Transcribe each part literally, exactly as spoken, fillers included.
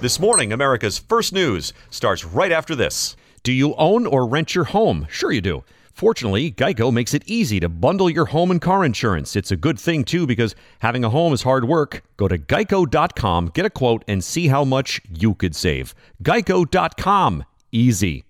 This morning, America's First News starts right after this. Do you own or rent your home? Sure you do. Fortunately, Geico makes it easy to bundle your home and car insurance. It's a good thing, too, because having a home is hard work. Go to geico dot com, get a quote, and see how much you could save. geico dot com. Easy.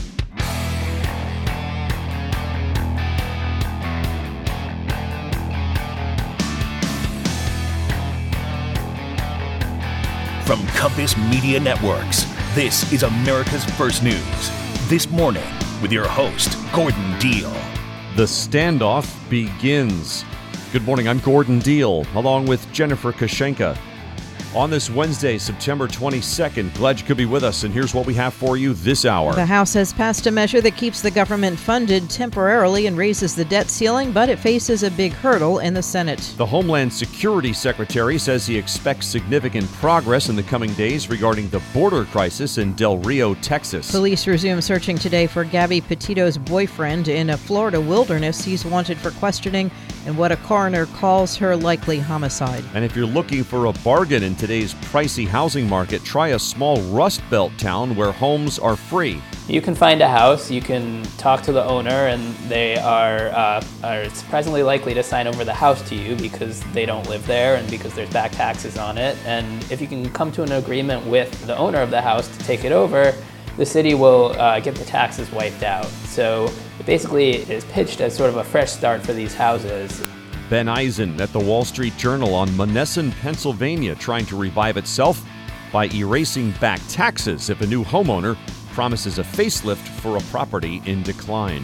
From Compass Media Networks, this is America's First News. This morning, with your host, Gordon Deal. The standoff begins. Good morning, I'm Gordon Deal, along with Jennifer Kashenka. On this Wednesday, September twenty-second, glad you could be with us, and here's what we have for you this hour. The House has passed a measure that keeps the government funded temporarily and raises the debt ceiling, but it faces a big hurdle in the Senate. The Homeland Security Secretary says he expects significant progress in the coming days regarding the border crisis in Del Rio, Texas. Police resume searching today for Gabby Petito's boyfriend in a Florida wilderness. He's wanted for questioning and what a coroner calls her likely homicide. And if you're looking for a bargain in today's pricey housing market, try a small Rust Belt town where homes are free. You can find a house, you can talk to the owner, and they are, uh, are surprisingly likely to sign over the house to you because they don't live there and because there's back taxes on it. And if you can come to an agreement with the owner of the house to take it over, the city will uh, get the taxes wiped out. So it basically is pitched as sort of a fresh start for these houses. Ben Eisen at the Wall Street Journal on Monessen, Pennsylvania, trying to revive itself by erasing back taxes if a new homeowner promises a facelift for a property in decline.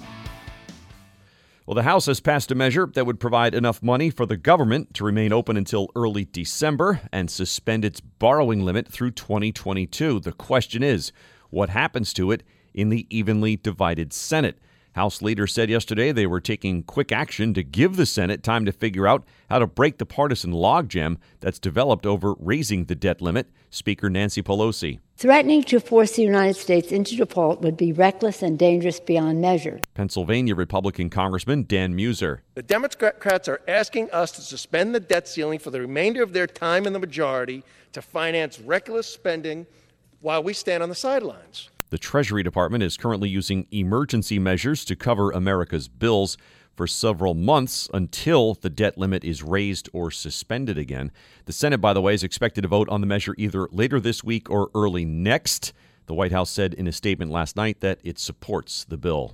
Well, the House has passed a measure that would provide enough money for the government to remain open until early December and suspend its borrowing limit through twenty twenty-two. The question is, what happens to it in the evenly divided Senate? House leaders said yesterday they were taking quick action to give the Senate time to figure out how to break the partisan logjam that's developed over raising the debt limit. Speaker Nancy Pelosi. Threatening to force the United States into default would be reckless and dangerous beyond measure. Pennsylvania Republican Congressman Dan Muser. The Democrats are asking us to suspend the debt ceiling for the remainder of their time in the majority to finance reckless spending while we stand on the sidelines. The Treasury Department is currently using emergency measures to cover America's bills for several months until the debt limit is raised or suspended again. The Senate, by the way, is expected to vote on the measure either later this week or early next. The White House said in a statement last night that it supports the bill.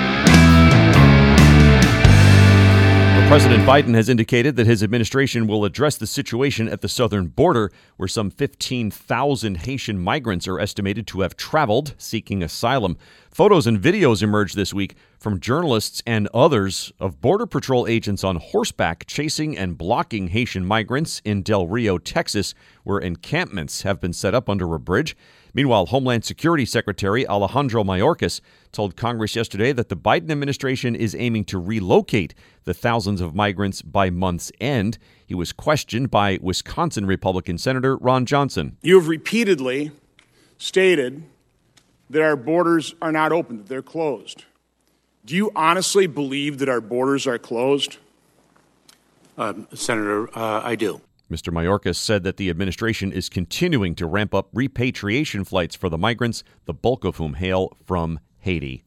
President Biden has indicated that his administration will address the situation at the southern border, where some fifteen thousand Haitian migrants are estimated to have traveled seeking asylum. Photos and videos emerged this week from journalists and others of Border Patrol agents on horseback chasing and blocking Haitian migrants in Del Rio, Texas, where encampments have been set up under a bridge. Meanwhile, Homeland Security Secretary Alejandro Mayorkas told Congress yesterday that the Biden administration is aiming to relocate the thousands of migrants by month's end. He was questioned by Wisconsin Republican Senator Ron Johnson. You have repeatedly stated that our borders are not open, that they're closed. Do you honestly believe that our borders are closed? Um, Senator, uh, I do. Mister Mayorkas said that the administration is continuing to ramp up repatriation flights for the migrants, the bulk of whom hail from Haiti.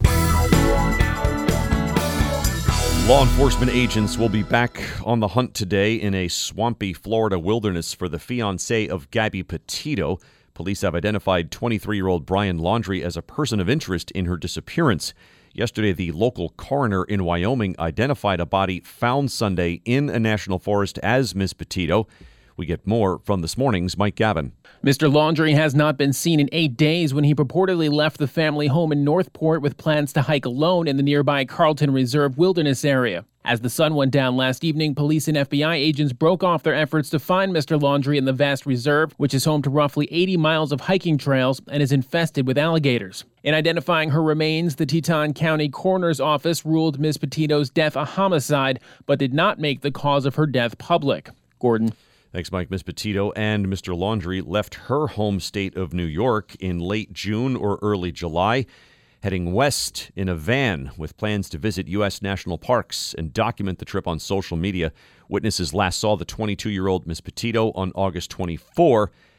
Law enforcement agents will be back on the hunt today in a swampy Florida wilderness for the fiancé of Gabby Petito. Police have identified twenty-three-year-old Brian Laundrie as a person of interest in her disappearance. Yesterday, the local coroner in Wyoming identified a body found Sunday in a national forest as Miss Petito. We get more from this morning's Mike Gavin. Mister Laundrie has not been seen in eight days when he purportedly left the family home in Northport with plans to hike alone in the nearby Carlton Reserve Wilderness area. As the sun went down last evening, police and F B I agents broke off their efforts to find Mister Laundrie in the vast reserve, which is home to roughly eighty miles of hiking trails and is infested with alligators. In identifying her remains, the Teton County Coroner's Office ruled Miz Petito's death a homicide, but did not make the cause of her death public. Gordon. Thanks, Mike. Miss Petito and Mister Laundrie left her home state of New York in late June or early July, heading west in a van with plans to visit U S national parks and document the trip on social media. Witnesses last saw the twenty-two-year-old Miss Petito on August twenty-fourth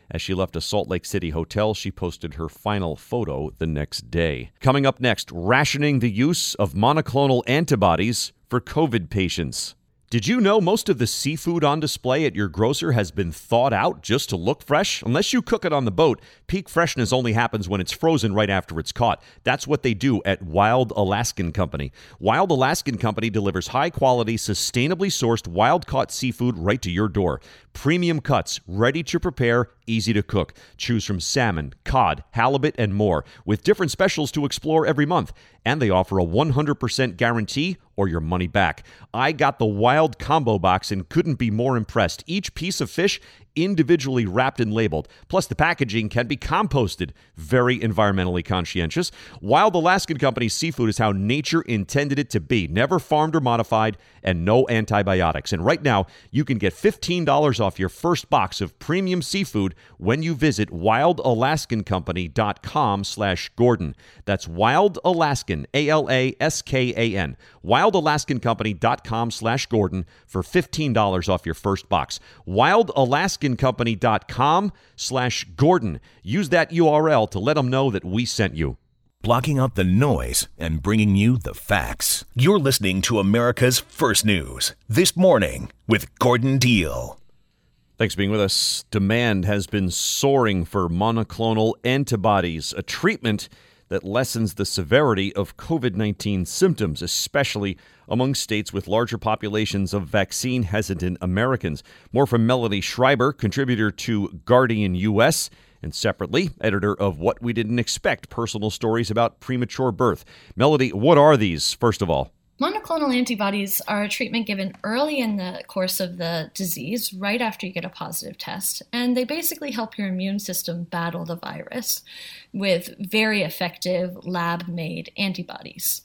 As she left a Salt Lake City hotel, she posted her final photo the next day. Coming up next, rationing the use of monoclonal antibodies for COVID patients. Did you know most of the seafood on display at your grocer has been thawed out just to look fresh? Unless you cook it on the boat, peak freshness only happens when it's frozen right after it's caught. That's what they do at Wild Alaskan Company. Wild Alaskan Company delivers high-quality, sustainably sourced, wild-caught seafood right to your door. Premium cuts, ready to prepare, easy to cook. Choose from salmon, cod, halibut, and more, with different specials to explore every month. And they offer a one hundred percent guarantee or your money back. I got the Wild Combo Box and couldn't be more impressed. Each piece of fish individually wrapped and labeled. Plus, the packaging can be composted. Very environmentally conscientious. Wild Alaskan Company's seafood is how nature intended it to be. Never farmed or modified, and no antibiotics. And right now, you can get fifteen dollars off your first box of premium seafood when you visit wild alaskan company dot com slash Gordon. That's Wild Alaskan, A L A S K A N. wild alaskan company dot com slash Gordon for fifteen dollars off your first box. wild alaskan company dot com slash Gordon. Use that U R L to let them know that we sent you. Blocking out the noise and bringing you the facts. You're listening to America's First News This Morning with Gordon Deal. Thanks for being with us. Demand has been soaring for monoclonal antibodies, a treatment that lessens the severity of COVID nineteen symptoms, especially among states with larger populations of vaccine-hesitant Americans. More from Melody Schreiber, contributor to Guardian U S, and separately, editor of What We Didn't Expect, personal stories about premature birth. Melody, what are these, first of all? Monoclonal antibodies are a treatment given early in the course of the disease, right after you get a positive test, and they basically help your immune system battle the virus with very effective lab-made antibodies.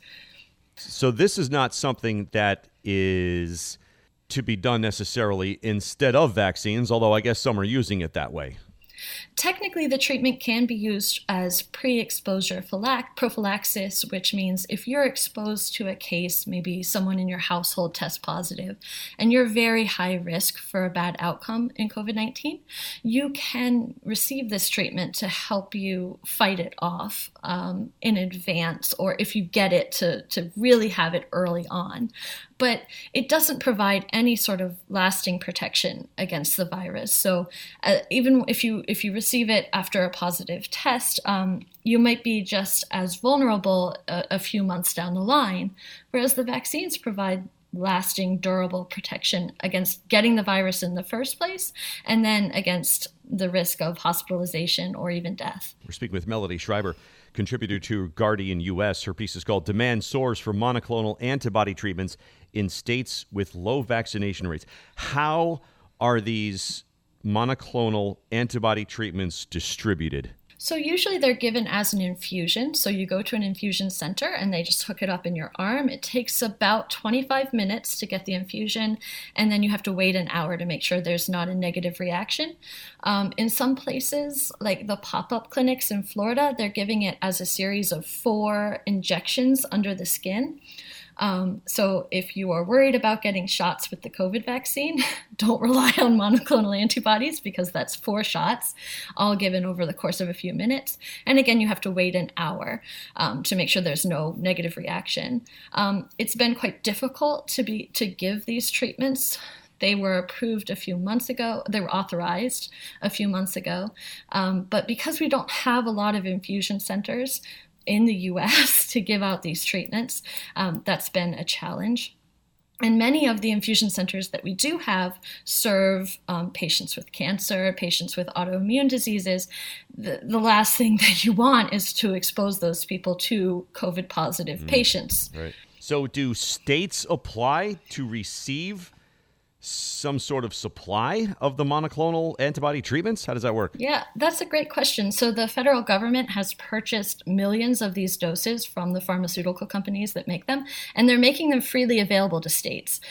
So this is not something that is to be done necessarily instead of vaccines, although I guess some are using it that way. Technically, the treatment can be used as pre-exposure prophylaxis, which means if you're exposed to a case, maybe someone in your household tests positive, and you're very high risk for a bad outcome in COVID nineteen, you can receive this treatment to help you fight it off um, in advance, or if you get it, to, to really have it early on. But it doesn't provide any sort of lasting protection against the virus. So uh, even if you if you receive it after a positive test, um, you might be just as vulnerable a, a few months down the line, whereas the vaccines provide lasting, durable protection against getting the virus in the first place, and then against the risk of hospitalization or even death. We're speaking with Melody Schreiber, contributor to Guardian U S. Her piece is called Demand Soars for Monoclonal Antibody Treatments in States with Low Vaccination Rates. How are these monoclonal antibody treatments distributed? So usually they're given as an infusion. So you go to an infusion center and they just hook it up in your arm. It takes about twenty-five minutes to get the infusion, and then you have to wait an hour to make sure there's not a negative reaction. Um, in some places, like the pop-up clinics in Florida, they're giving it as a series of four injections under the skin. Um, so if you are worried about getting shots with the COVID vaccine, don't rely on monoclonal antibodies, because that's four shots, all given over the course of a few minutes. And again, you have to wait an hour um, to make sure there's no negative reaction. Um, it's been quite difficult to be to give these treatments. They were approved a few months ago. They were authorized a few months ago. Um, but because we don't have a lot of infusion centers in the U S to give out these treatments, um, that's been a challenge. And many of the infusion centers that we do have serve um, patients with cancer, patients with autoimmune diseases. The, the last thing that you want is to expose those people to COVID-positive mm, patients. Right. So do states apply to receive some sort of supply of the monoclonal antibody treatments? How does that work? Yeah, that's a great question. So the federal government has purchased millions of these doses from the pharmaceutical companies that make them, and they're making them freely available to states.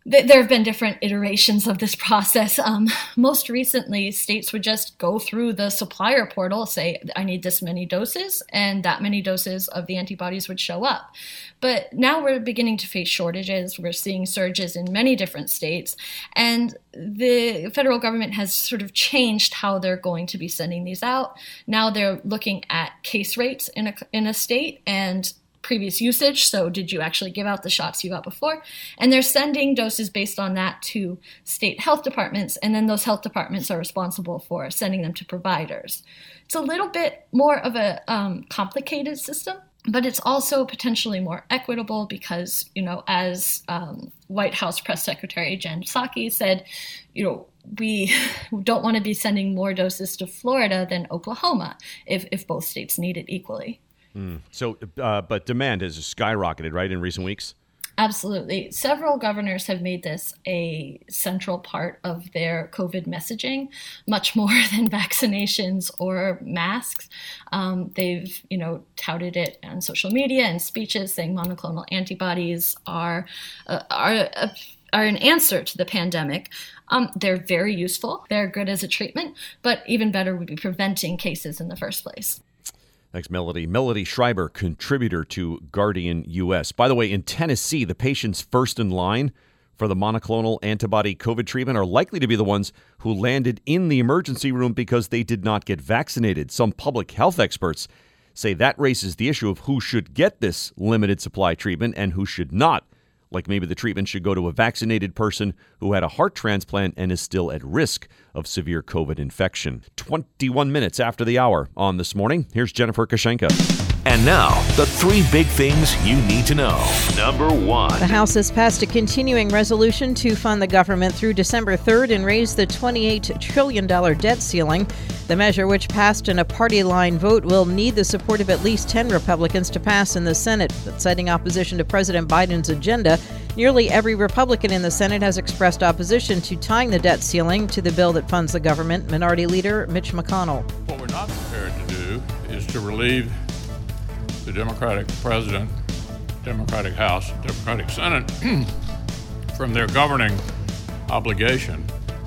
There have been different iterations of this process. Um, most recently, states would just go through the supplier portal, say, I need this many doses, and that many doses of the antibodies would show up. But now we're beginning to face shortages. We're seeing surges in many different states, and the federal government has sort of changed how they're going to be sending these out. Now they're looking at case rates in a, in a state and previous usage. So did you actually give out the shots you got before? And they're sending doses based on that to state health departments, and then those health departments are responsible for sending them to providers. It's a little bit more of a um, complicated system, but it's also potentially more equitable because, you know, as um, White House Press Secretary Jen Psaki said, you know, we don't want to be sending more doses to Florida than Oklahoma if, if both states need it equally. Mm. So, uh, but demand has skyrocketed, right, in recent weeks? Absolutely. Several governors have made this a central part of their COVID messaging, much more than vaccinations or masks. Um, they've, you know, touted it on social media and speeches, saying monoclonal antibodies are uh, are uh, are an answer to the pandemic. Um, they're very useful. They're good as a treatment, but even better would be preventing cases in the first place. Thanks, Melody. Melody Schreiber, contributor to Guardian U S. By the way, in Tennessee, the patients first in line for the monoclonal antibody COVID treatment are likely to be the ones who landed in the emergency room because they did not get vaccinated. Some public health experts say that raises the issue of who should get this limited supply treatment and who should not. Like maybe the treatment should go to a vaccinated person who had a heart transplant and is still at risk of severe COVID infection. twenty-one minutes after the hour on This Morning, here's Jennifer Kashenka. And now, the three big things you need to know. Number one. The House has passed a continuing resolution to fund the government through December third and raise the twenty-eight trillion dollars debt ceiling. The measure, which passed in a party line vote, will need the support of at least ten Republicans to pass in the Senate. But citing opposition to President Biden's agenda, nearly every Republican in the Senate has expressed opposition to tying the debt ceiling to the bill that funds the government. Minority Leader Mitch McConnell. What we're not prepared to do is to relieve the Democratic President, Democratic House, Democratic Senate from their governing obligation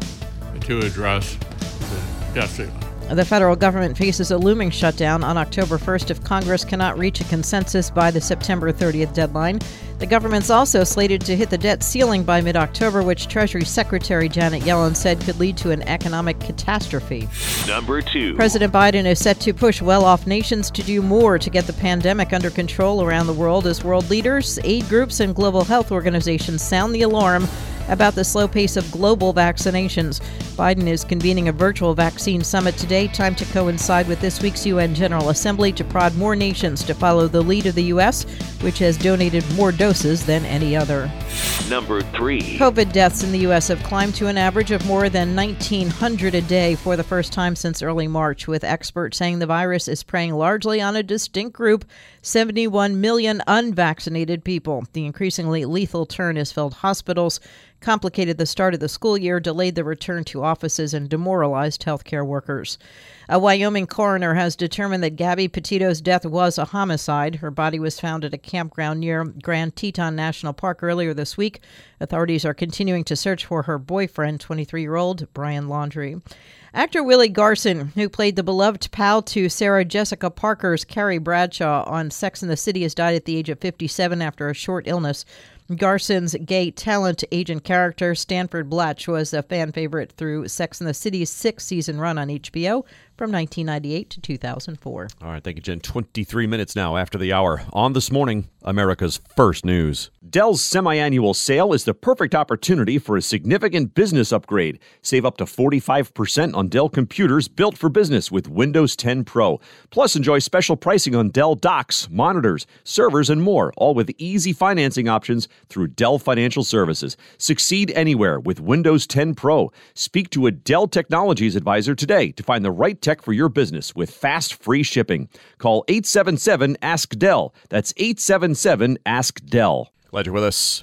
to address the debt ceiling. The federal government faces a looming shutdown on October first if Congress cannot reach a consensus by the September thirtieth deadline. The government's also slated to hit the debt ceiling by mid-October, which Treasury Secretary Janet Yellen said could lead to an economic catastrophe. Number two. President Biden is set to push well-off nations to do more to get the pandemic under control around the world as world leaders, aid groups, and global health organizations sound the alarm about the slow pace of global vaccinations. Biden is convening a virtual vaccine summit today, timed to coincide with this week's U N General Assembly to prod more nations to follow the lead of the U S, which has donated more doses than any other. Number three. COVID deaths in the U S have climbed to an average of more than nineteen hundred a day for the first time since early March, with experts saying the virus is preying largely on a distinct group, seventy-one million unvaccinated people. The increasingly lethal turn has filled hospitals, complicated the start of the school year, delayed the return to offices, and demoralized healthcare workers. A Wyoming coroner has determined that Gabby Petito's death was a homicide. Her body was found at a campground near Grand Teton National Park earlier this week. Authorities are continuing to search for her boyfriend, twenty-three-year-old Brian Laundrie. Actor Willie Garson, who played the beloved pal to Sarah Jessica Parker's Carrie Bradshaw on Sex and the City, has died at the age of fifty-seven after a short illness. Garson's gay talent agent character, Stanford Blatch, was a fan favorite through Sex and the City's six-season run on H B O from nineteen ninety-eight to two thousand four. All right, thank you, Jen. twenty-three minutes now after the hour. On This Morning, America's First News. Dell's semi-annual sale is the perfect opportunity for a significant business upgrade. Save up to forty-five percent on Dell computers built for business with Windows ten Pro. Plus, enjoy special pricing on Dell docks, monitors, servers, and more, all with easy financing options through Dell Financial Services. Succeed anywhere with Windows ten Pro. Speak to a Dell Technologies advisor today to find the right tech for your business with fast, free shipping. Call eight seven seven, ask Dell. That's eight seven seven, ask Dell. Glad you're with us.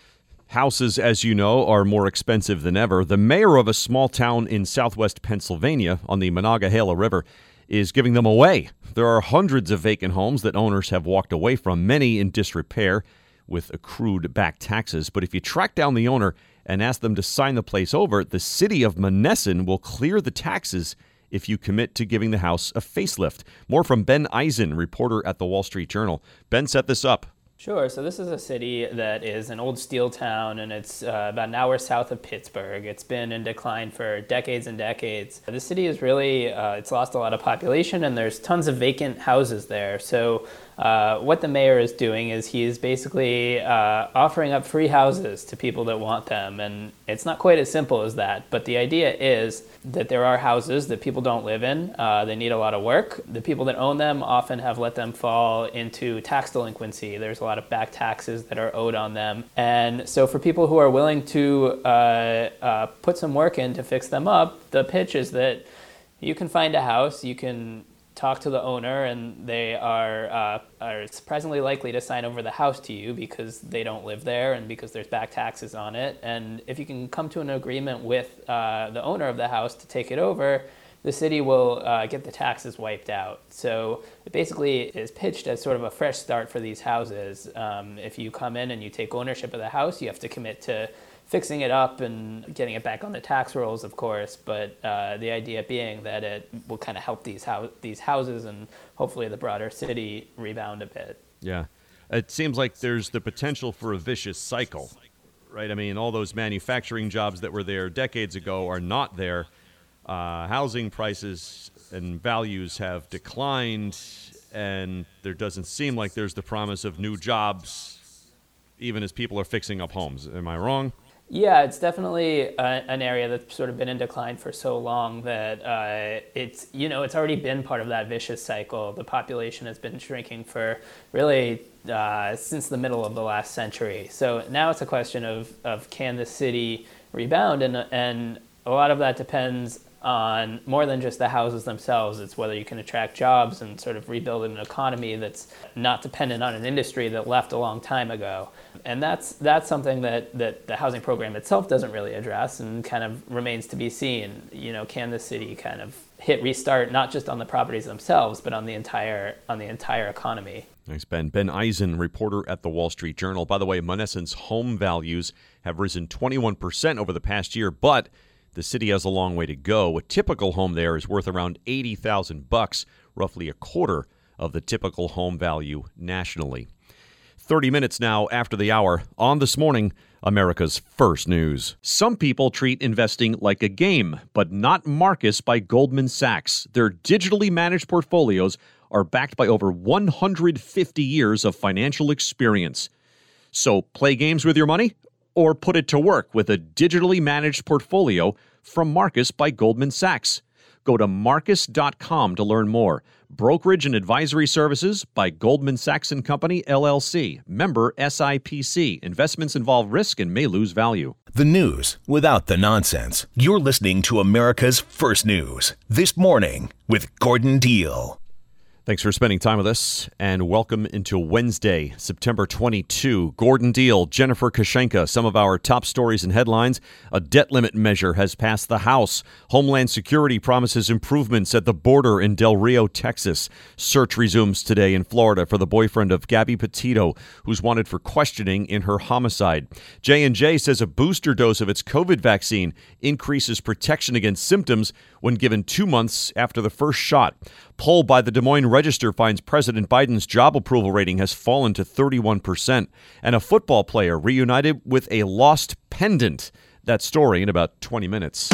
Houses, as you know, are more expensive than ever. The mayor of a small town in southwest Pennsylvania on the Monongahela River is giving them away. There are hundreds of vacant homes that owners have walked away from, many in disrepair, with accrued back taxes. But if you track down the owner and ask them to sign the place over, the city of Monessen will clear the taxes if you commit to giving the house a facelift. More from Ben Eisen, reporter at the Wall Street Journal. Ben set this up. Sure. So this is a city that is an old steel town, and it's uh, about an hour south of Pittsburgh. It's been in decline for decades and decades. The city is really, uh, it's lost a lot of population, and there's tons of vacant houses there. So uh, what the mayor is doing is he's basically uh, offering up free houses to people that want them. And it's not quite as simple as that. But the idea is that there are houses that people don't live in. Uh, they need a lot of work. The people that own them often have let them fall into tax delinquency. There's a lot of back taxes that are owed on them. And so for people who are willing to uh, uh, put some work in to fix them up, the pitch is that you can find a house, you can talk to the owner, and they are uh, are surprisingly likely to sign over the house to you because they don't live there and because there's back taxes on it. And if you can come to an agreement with uh, the owner of the house to take it over, the city will uh, get the taxes wiped out. So it basically is pitched as sort of a fresh start for these houses. Um, if you come in and you take ownership of the house, you have to commit to fixing it up and getting it back on the tax rolls, of course. But uh, the idea being that it will kind of help these, hou- these houses and hopefully the broader city rebound a bit. Yeah. It seems like there's the potential for a vicious cycle, right? I mean, all those manufacturing jobs that were there decades ago are not there. Uh, housing prices and values have declined, and there doesn't seem like there's the promise of new jobs, even as people are fixing up homes. Am I wrong? Yeah, it's definitely a, an area that's sort of been in decline for so long that uh, it's, you know, it's already been part of that vicious cycle. The population has been shrinking for really uh, since the middle of the last century. So now it's a question of, of can the city rebound? And, and a lot of that depends on more than just the houses themselves. It's whether you can attract jobs and sort of rebuild an economy that's not dependent on an industry that left a long time ago. And that's that's something that, that the housing program itself doesn't really address and kind of remains to be seen. You know, can the city kind of hit restart not just on the properties themselves, but on the entire on the entire economy? Thanks, Ben. Ben Eisen, reporter at the Wall Street Journal. By the way, Monessen's home values have risen twenty-one percent over the past year, but the city has a long way to go. A typical home there is worth around eighty thousand bucks, roughly a quarter of the typical home value nationally. thirty minutes now after the hour on This Morning, America's First News. Some people treat investing like a game, but not Marcus by Goldman Sachs. Their digitally managed portfolios are backed by over one hundred fifty years of financial experience. So play games with your money? Or put it to work with a digitally managed portfolio from Marcus by Goldman Sachs. Go to marcus dot com to learn more. Brokerage and advisory services by Goldman Sachs and Company, L L C. Member S I P C. Investments involve risk and may lose value. The news without the nonsense. You're listening to America's First News. This Morning with Gordon Deal. Thanks for spending time with us, and welcome into Wednesday, September twenty-second. Gordon Deal, Jennifer Kashenka, some of our top stories and headlines. A debt limit measure has passed the House. Homeland Security promises improvements at the border in Del Rio, Texas. Search resumes today in Florida for the boyfriend of Gabby Petito, who's wanted for questioning in her homicide. J and J says a booster dose of its COVID vaccine increases protection against symptoms when given two months after the first shot. Poll by the Des Moines Register finds President Biden's job approval rating has fallen to thirty-one percent. And a football player reunited with a lost pendant. That story in about twenty minutes.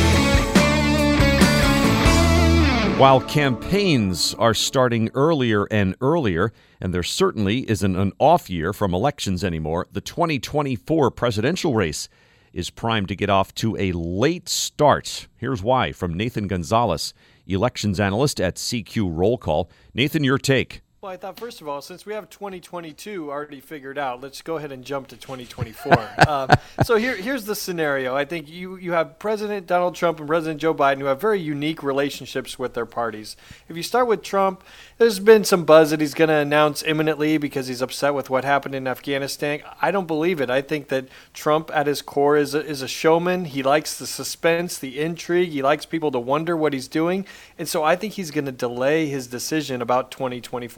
While campaigns are starting earlier and earlier, and there certainly isn't an off year from elections anymore, the twenty twenty-four presidential race is primed to get off to a late start. Here's why from Nathan Gonzalez, elections analyst at C Q Roll Call. Nathan, your take. Well, I thought, first of all, since we have twenty twenty-two already figured out, let's go ahead and jump to twenty twenty-four. um, so here, here's the scenario. I think you, you have President Donald Trump and President Joe Biden who have very unique relationships with their parties. If you start with Trump, there's been some buzz that he's going to announce imminently because he's upset with what happened in Afghanistan. I don't believe it. I think that Trump at his core is a, is a showman. He likes the suspense, the intrigue. He likes people to wonder what he's doing. And so I think he's going to delay his decision about twenty twenty-four.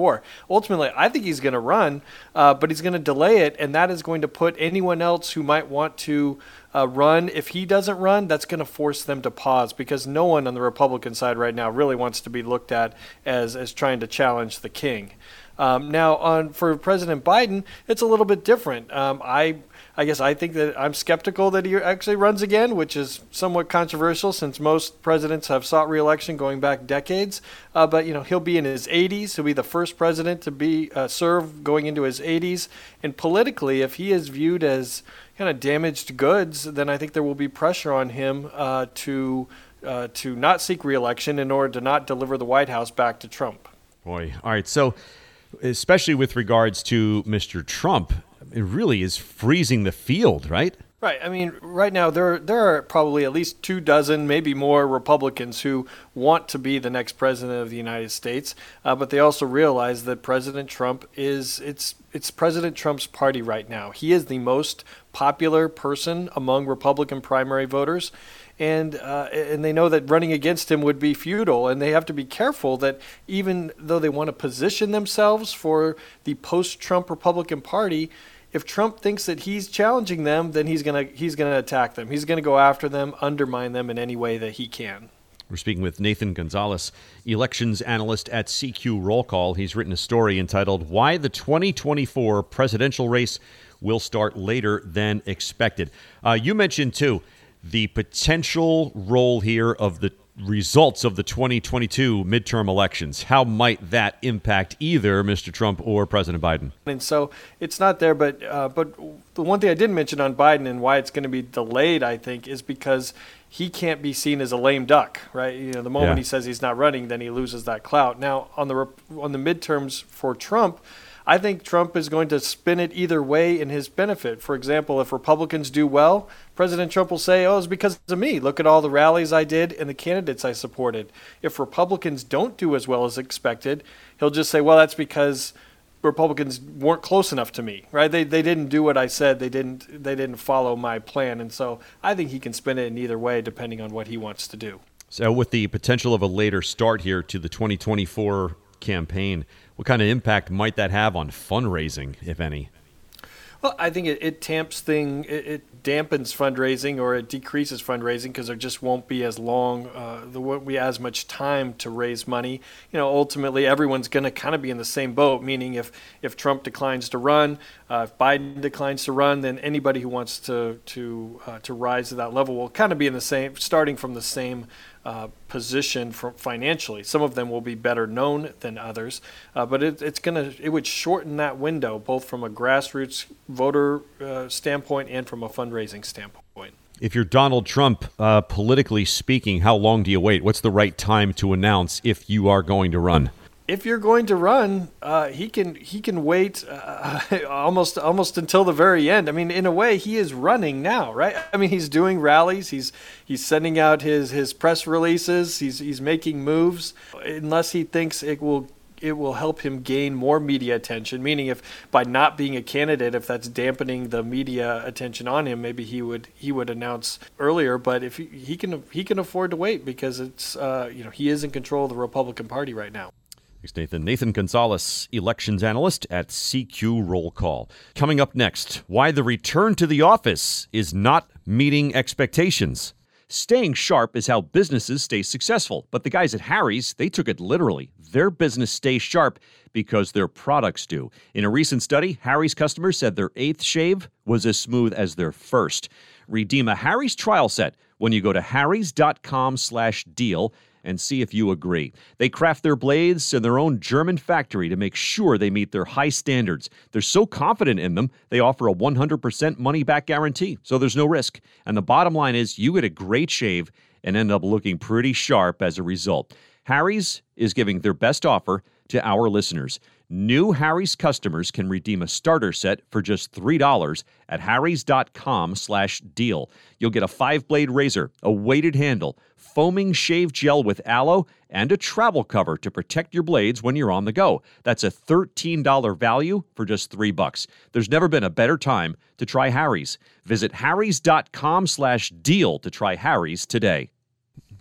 twenty-four. Ultimately, I think he's going to run, uh, but he's going to delay it, and that is going to put anyone else who might want to uh, run. If he doesn't run, that's going to force them to pause, because no one on the Republican side right now really wants to be looked at as, as trying to challenge the king. Um, now, on for President Biden, it's a little bit different. Um, I I guess I think that I'm skeptical that he actually runs again, which is somewhat controversial since most presidents have sought re-election going back decades. Uh, but, you know, he'll be in his eighties. He'll be the first president to be uh, serve going into his eighties. And politically, if he is viewed as kind of damaged goods, then I think there will be pressure on him uh, to uh, to not seek re-election in order to not deliver the White House back to Trump. Boy, all right. So, especially with regards to Mister Trump, it really is freezing the field, right? Right. I mean, right now there there are probably at least two dozen, maybe more, Republicans who want to be the next president of the United States, uh, but they also realize that President Trump is it's it's President Trump's party right now. He is the most popular person among Republican primary voters. And uh, and they know that running against him would be futile, and they have to be careful that even though they want to position themselves for the post-Trump Republican Party, if Trump thinks that he's challenging them, then he's gonna he's gonna attack them. He's gonna go after them, undermine them in any way that he can. We're speaking with Nathan Gonzalez, elections analyst at C Q Roll Call. He's written a story entitled "Why the twenty twenty-four Presidential Race Will Start Later Than Expected." Uh, you mentioned too the potential role here of the results of the twenty twenty-two midterm elections. How might that impact either Mister Trump or President Biden? And so it's not there, but uh, but the one thing I didn't mention on Biden and why it's going to be delayed, I think, is because he can't be seen as a lame duck, right? You know, the moment Yeah. he says he's not running, then he loses that clout. Now, on the on the midterms for Trump, I think Trump is going to spin it either way in his benefit. For example, if Republicans do well, President Trump will say, oh, it's because of me. Look at all the rallies I did and the candidates I supported. If Republicans don't do as well as expected, he'll just say, well, that's because Republicans weren't close enough to me, right? They they didn't do what I said. They didn't they didn't follow my plan. And so I think he can spin it in either way depending on what he wants to do. So with the potential of a later start here to the twenty twenty-four campaign, what kind of impact might that have on fundraising, if any? Well, I think it, it tamps thing, it, it dampens fundraising, or it decreases fundraising because there just won't be as long, uh, there won't be as much time to raise money. You know, ultimately everyone's going to kind of be in the same boat, meaning if, if Trump declines to run, uh, if Biden declines to run, then anybody who wants to to uh, to rise to that level will kind of be in the same, starting from the same Uh, position for financially. Some of them will be better known than others, uh, but it, it's gonna it would shorten that window both from a grassroots voter uh, standpoint and from a fundraising standpoint. If you're Donald Trump, uh, politically speaking, how long do you wait? What's the right time to announce if you are going to run? If you're going to run, uh, he can he can wait uh, almost almost until the very end. I mean, in a way, he is running now, right? I mean, he's doing rallies, he's he's sending out his, his press releases, he's he's making moves. Unless he thinks it will it will help him gain more media attention. Meaning, if by not being a candidate, if that's dampening the media attention on him, maybe he would he would announce earlier. But if he, he can he can afford to wait because it's uh, you know he is in control of the Republican Party right now. Thanks, Nathan. Nathan Gonzalez, elections analyst at C Q Roll Call. Coming up next, why the return to the office is not meeting expectations. Staying sharp is how businesses stay successful. But the guys at Harry's, they took it literally. Their business stays sharp because their products do. In a recent study, Harry's customers said their eighth shave was as smooth as their first. Redeem a Harry's trial set when you go to harrys.com slash deal and see if you agree. They craft their blades in their own German factory to make sure they meet their high standards. They're so confident in them, they offer a one hundred percent money-back guarantee, so there's no risk. And the bottom line is you get a great shave and end up looking pretty sharp as a result. Harry's is giving their best offer to our listeners. New Harry's customers can redeem a starter set for just three dollars at harrys.com slash deal. You'll get a five-blade razor, a weighted handle, foaming shave gel with aloe, and a travel cover to protect your blades when you're on the go. That's a thirteen dollars value for just three bucks. There's never been a better time to try Harry's. Visit harrys.com slash deal to try Harry's today.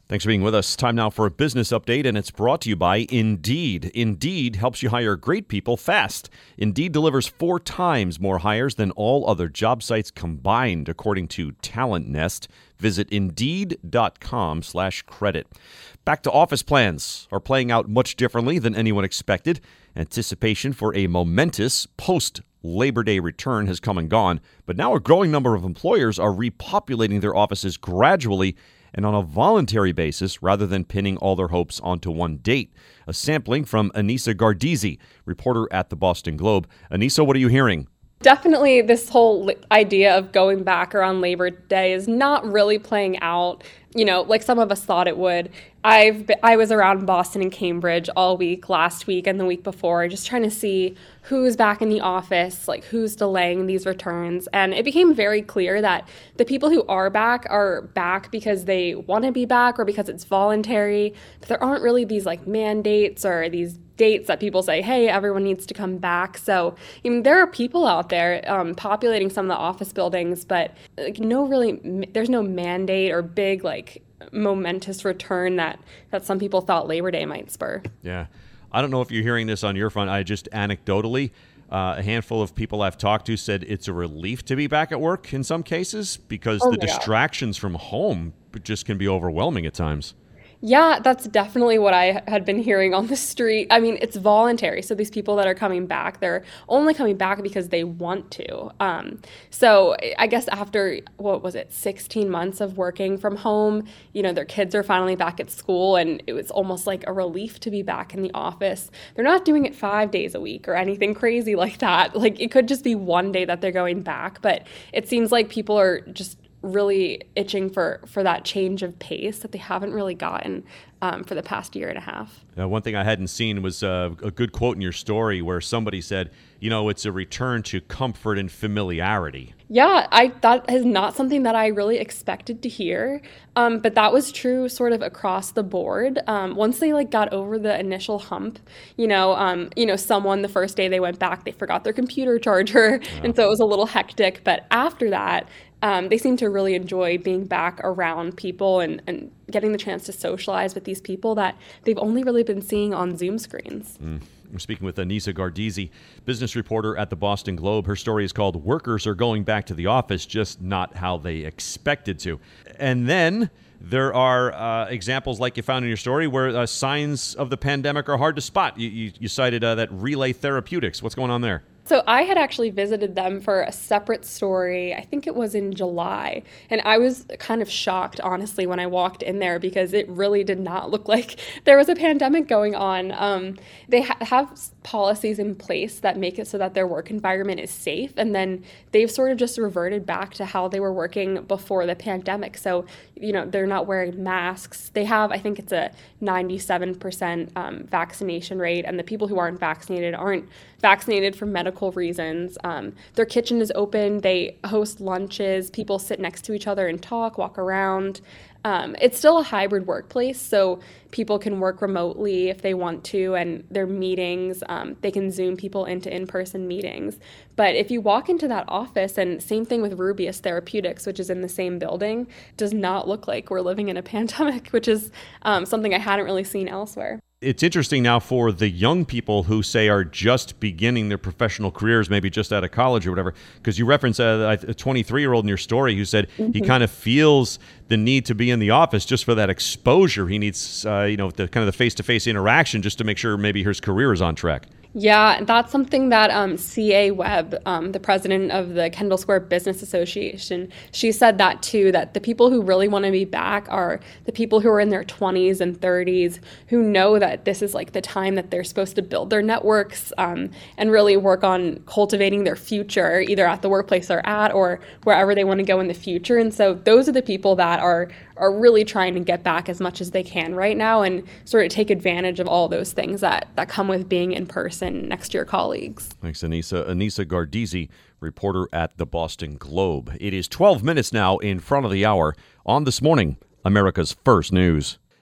Thanks for being with us. Time now for a business update, and it's brought to you by Indeed. Indeed helps you hire great people fast. Indeed delivers four times more hires than all other job sites combined, according to Talent Nest. Visit Indeed.com slash credit. Back to office plans are playing out much differently than anyone expected. Anticipation for a momentous post-Labor Day return has come and gone, but now a growing number of employers are repopulating their offices gradually and on a voluntary basis rather than pinning all their hopes onto one date. A sampling from Anissa Gardizzi, reporter at the Boston Globe. Anissa, what are you hearing? Definitely this whole idea of going back around Labor Day is not really playing out, you know, like some of us thought it would. I've been, I was around Boston and Cambridge all week, last week and the week before, just trying to see who's back in the office, like who's delaying these returns. And it became very clear that the people who are back are back because they want to be back or because it's voluntary. But there aren't really these like mandates or these dates that people say, hey, everyone needs to come back. So I mean, there are people out there um, populating some of the office buildings, but like, no really, there's no mandate or big like momentous return that, that some people thought Labor Day might spur. Yeah. I don't know if you're hearing this on your front. I just anecdotally, uh, a handful of people I've talked to said it's a relief to be back at work in some cases because oh the God. distractions from home just can be overwhelming at times. Yeah, that's definitely what I had been hearing on the street. I mean, it's voluntary. So these people that are coming back, they're only coming back because they want to. Um, so I guess after, what was it, sixteen months of working from home, you know, their kids are finally back at school and it was almost like a relief to be back in the office. They're not doing it five days a week or anything crazy like that. Like it could just be one day that they're going back, but it seems like people are just really itching for, for that change of pace that they haven't really gotten um, for the past year and a half. Uh, one thing I hadn't seen was uh, a good quote in your story where somebody said, you know, it's a return to comfort and familiarity. Yeah, I that is not something that I really expected to hear, um, but that was true sort of across the board. Um, once they like got over the initial hump, you know, um, you know, someone the first day they went back, they forgot their computer charger, yeah. and so it was a little hectic. But after that, Um, they seem to really enjoy being back around people and, and getting the chance to socialize with these people that they've only really been seeing on Zoom screens. Mm. We're speaking with Anissa Gardizzi, business reporter at the Boston Globe. Her story is called Workers Are Going Back to the Office, Just Not How They Expected to. And then there are uh, examples like you found in your story where uh, signs of the pandemic are hard to spot. You, you, you cited uh, that Relay Therapeutics. What's going on there? So I had actually visited them for a separate story, I think it was in July, and I was kind of shocked, honestly, when I walked in there because it really did not look like there was a pandemic going on. Um, they ha- have policies in place that make it so that their work environment is safe, and then they've sort of just reverted back to how they were working before the pandemic. So, you know, they're not wearing masks. They have, I think it's a ninety-seven percent um, vaccination rate, and the people who aren't vaccinated aren't vaccinated for medical reasons. Um, their kitchen is open. They host lunches. People sit next to each other and talk, walk around. Um, it's still a hybrid workplace, so people can work remotely if they want to, and their meetings, um, they can Zoom people into in-person meetings. But if you walk into that office, and same thing with Rubius Therapeutics, which is in the same building, does not look like we're living in a pandemic, which is um, something I hadn't really seen elsewhere. It's interesting now for the young people who say are just beginning their professional careers, maybe just out of college or whatever, because you reference a, a twenty-three-year-old in your story who said mm-hmm. he kind of feels the need to be in the office just for that exposure. He needs, uh, you know, the kind of the face-to-face interaction just to make sure maybe his career is on track. Yeah, that's something that um, C A Webb, um, the president of the Kendall Square Business Association, she said that too, that the people who really want to be back are the people who are in their twenties and thirties who know that this is like the time that they're supposed to build their networks um, and really work on cultivating their future, either at the workplace they're at or wherever they want to go in the future. And so those are the people that are are really trying to get back as much as they can right now and sort of take advantage of all those things that, that come with being in person next to your colleagues. Thanks, Anissa. Anissa Gardizzi, reporter at the Boston Globe. It is twelve minutes now in front of the hour on This Morning, America's First News.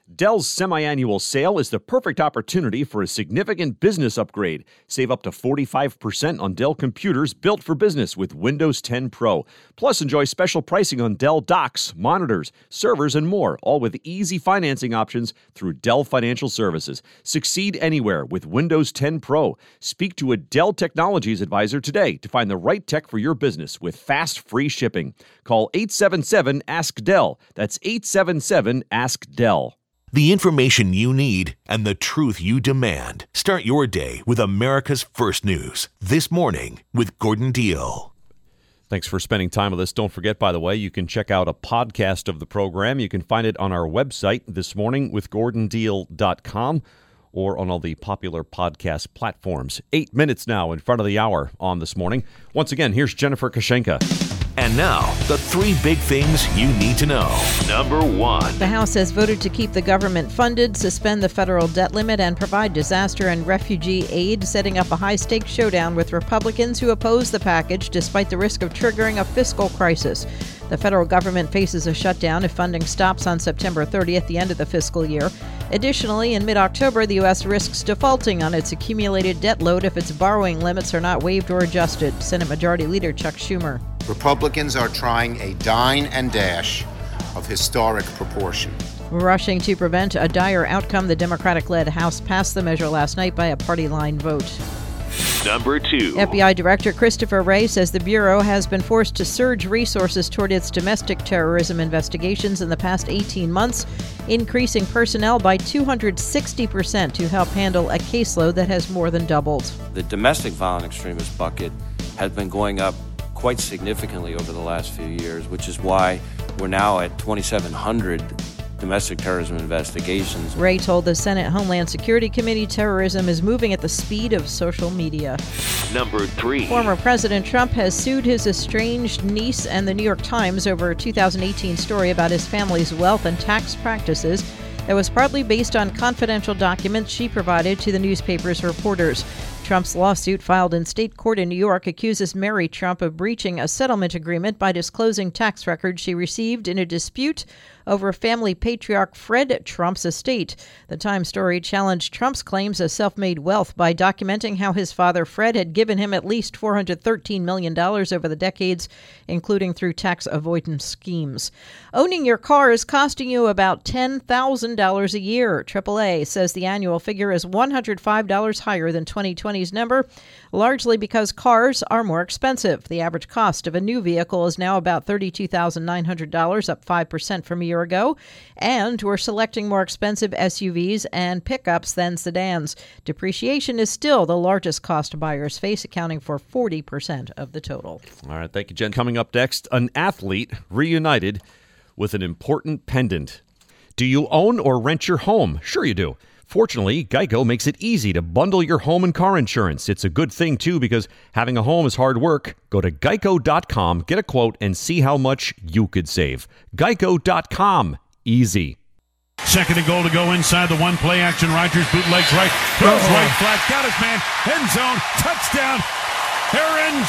Dell's semi-annual sale is the perfect opportunity for a significant business upgrade. Save up to forty-five percent on Dell computers built for business with Windows ten Pro. Plus, enjoy special pricing on Dell docks, monitors, servers, and more, all with easy financing options through Dell Financial Services. Succeed anywhere with Windows ten Pro. Speak to a Dell Technologies advisor today to find the right tech for your business with fast, free shipping. Call eight seven seven, ask Dell. That's eight seven seven, ask Dell. The information you need and the truth you demand. Start your day with America's First News. This Morning with Gordon Deal. Thanks for spending time with us. Don't forget, by the way, you can check out a podcast of the program. You can find it on our website, this morning with gordon deal dot com, or on all the popular podcast platforms. Eight minutes now in front of the hour on This Morning. Once again, here's Jennifer Kashenka. And now, the three big things you need to know. Number one. The House has voted to keep the government funded, suspend the federal debt limit, and provide disaster and refugee aid, setting up a high-stakes showdown with Republicans who oppose the package despite the risk of triggering a fiscal crisis. The federal government faces a shutdown if funding stops on September thirtieth, the end of the fiscal year. Additionally, in mid-October, the U S risks defaulting on its accumulated debt load if its borrowing limits are not waived or adjusted. Senate Majority Leader Chuck Schumer. Republicans are trying a dine and dash of historic proportion. Rushing to prevent a dire outcome, the Democratic-led House passed the measure last night by a party-line vote. Number two. F B I Director Christopher Wray says the Bureau has been forced to surge resources toward its domestic terrorism investigations in the past eighteen months, increasing personnel by two hundred sixty percent to help handle a caseload that has more than doubled. The domestic violent extremist bucket has been going up quite significantly over the last few years, which is why we're now at twenty-seven hundred domestic terrorism investigations. Wray told the Senate Homeland Security Committee terrorism is moving at the speed of social media. Number three. Former President Trump has sued his estranged niece and the New York Times over a two thousand eighteen story about his family's wealth and tax practices that was partly based on confidential documents she provided to the newspaper's reporters. Trump's lawsuit, filed in state court in New York, accuses Mary Trump of breaching a settlement agreement by disclosing tax records she received in a dispute over family patriarch Fred Trump's estate. The Times story challenged Trump's claims of self-made wealth by documenting how his father Fred had given him at least four hundred thirteen million dollars over the decades, including through tax avoidance schemes. Owning your car is costing you about ten thousand dollars a year. triple A says the annual figure is one hundred five dollars higher than twenty twenty's number, largely because cars are more expensive. The average cost of a new vehicle is now about thirty-two thousand nine hundred dollars, up five percent from a year ago, and we're selecting more expensive S U Vs and pickups than sedans. Depreciation is still the largest cost buyers face, accounting for forty percent of the total. All right, thank you, Jen. Coming up next, an athlete reunited with an important pendant. Do you own or rent your home? Sure you do. Fortunately, Geico makes it easy to bundle your home and car insurance. It's a good thing, too, because having a home is hard work. Go to geico dot com, get a quote, and see how much you could save. geico dot com. Easy. Second and goal to go inside the one play action. Rodgers bootlegs right, throws Uh-oh. right flat, got his man, end zone, touchdown, Aaron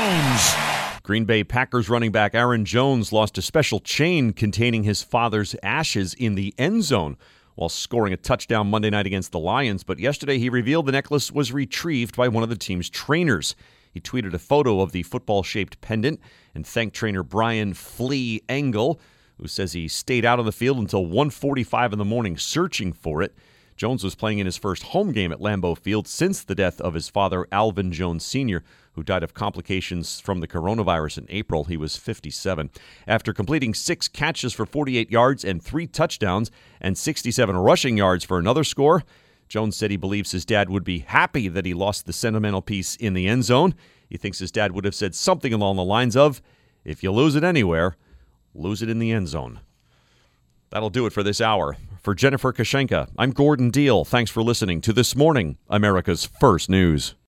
Jones. Green Bay Packers running back Aaron Jones lost a special chain containing his father's ashes in the end zone while scoring a touchdown Monday night against the Lions, but yesterday he revealed the necklace was retrieved by one of the team's trainers. He tweeted a photo of the football-shaped pendant and thanked trainer Brian Flea Engel, who says he stayed out on the field until one forty-five in the morning searching for it. Jones was playing in his first home game at Lambeau Field since the death of his father, Alvin Jones Senior, who died of complications from the coronavirus in April. He was fifty-seven. After completing six catches for forty-eight yards and three touchdowns and sixty-seven rushing yards for another score, Jones said he believes his dad would be happy that he lost the sentimental piece in the end zone. He thinks his dad would have said something along the lines of, "If you lose it anywhere, lose it in the end zone." That'll do it for this hour. For Jennifer Kashenka, I'm Gordon Deal. Thanks for listening to This Morning, America's First News.